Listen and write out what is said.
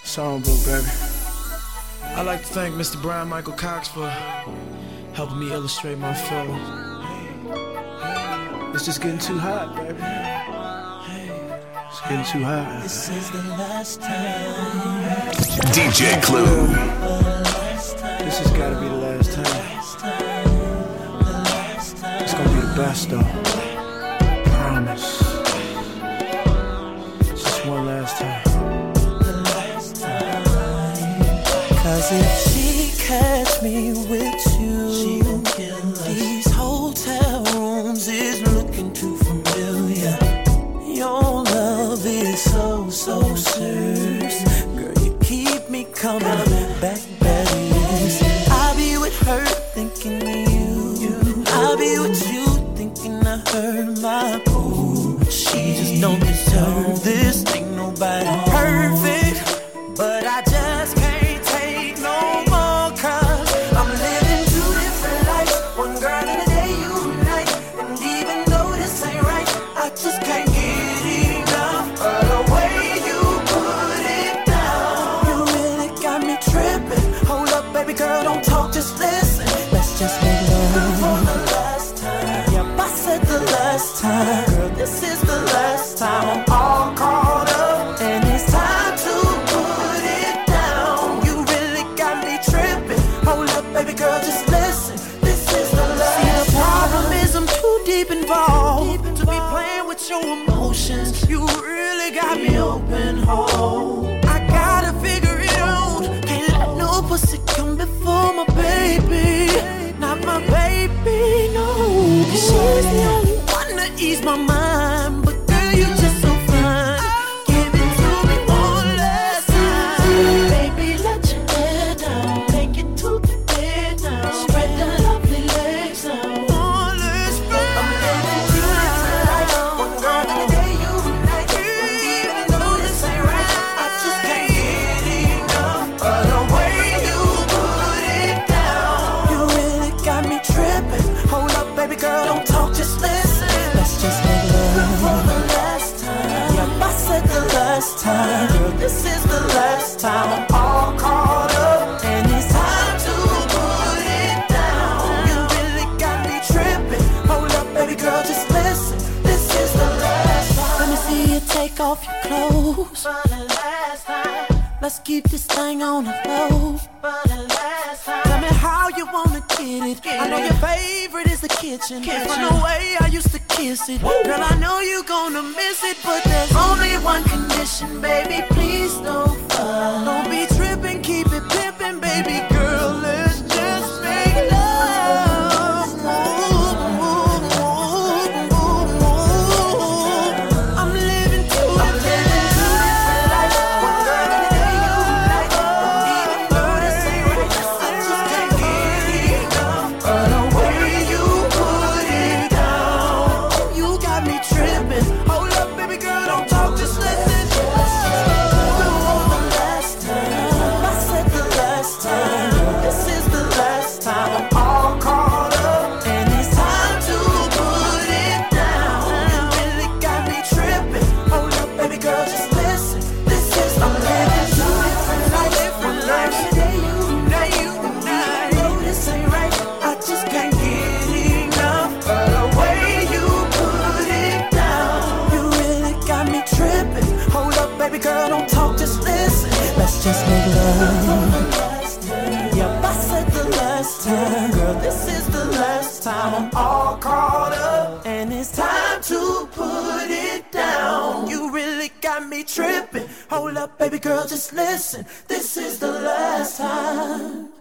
Songbook, baby. I'd like to thank Mr. Brian Michael Cox for helping me illustrate my feelings. It's just getting too hot, baby. It's getting too hot. This is the last time. DJ Clue. This has got to be the last time. It's gonna be the best, though. Promise. Just one last time. Cause if she catch me with you, she gon' kill us. These hotel rooms is looking too familiar. Your love is so serious. Girl, you keep me coming back, baby. I'll be with her thinking of you. I'll be with you thinking I heard my boo. She just don't deserve this. Ain't nobody perfect, but I just can't take no more. Cause I'm living two different lives. One girl in a day, you night. And even though this ain't right, I just can't get enough of the way you put it down. You really got me tripping. Hold up, baby girl, don't talk, just listen. Let's just make love for the last time. Yep, I said the last time. Girl, this is the last time. I'm all caught up, and it's time to put it down. You really got me tripping. Hold up, baby girl, just listen. This is the last. See, the problem is I'm too deep involved to be playing with your emotions. You really got me open whole. I gotta figure it out. Can't let no pussy come before my baby. Not my baby, no. She's the only one to ease my mind. But girl, you just so fine. Give it to me one last time. Baby, let your hair down. Take it to the bed now. Spread the lovely legs out. Oh, let's spread. I'm living two different lives. One girl in a day, you night. And even though this ain't right, I just can't get enough of the way you put it down. You really got me tripping. Hold up, baby girl, don't talk, just listen. Let's just make love for the last time. Yep, I said the last time. Girl, this is the last time. I'm all caught up, and it's time to put it down. You really got me tripping. Hold up, baby girl, just listen. This is the last time. Let me see you take off your clothes for the last time. Let's keep this thing on the low for the last time. Tell me how you wanna get it. I know your favorite is the kitchen. From the way I used to kiss it. Girl, I know you gonna miss it, but there's only one condition, baby. Please don't fuck. Don't be tripping, keep it pimping, baby girl. Let's just make love. I'm living two different lives. One girl in a day, you night. Even though this ain't right, I just can't get enough of the way you put it down. You got me tripping. Hold up, baby girl, don't talk, just listen. The last time. I said the last time. This is the last time. I'm all caught up, and it's time to put it down. You really got me tripping. Hold up, baby girl, just listen. This is I'm living two different lives. One night today, you night, you night. Though this ain't right, I just can't get enough of the way you put it down. You really got me tripping. Hold up, baby girl, don't talk, just listen. Let's just make love. Yep, I said the last time. Girl, this is the last time. I'm all caught up, and it's time to put it down. You really got me tripping. Hold up, baby girl, just listen. This is the last time.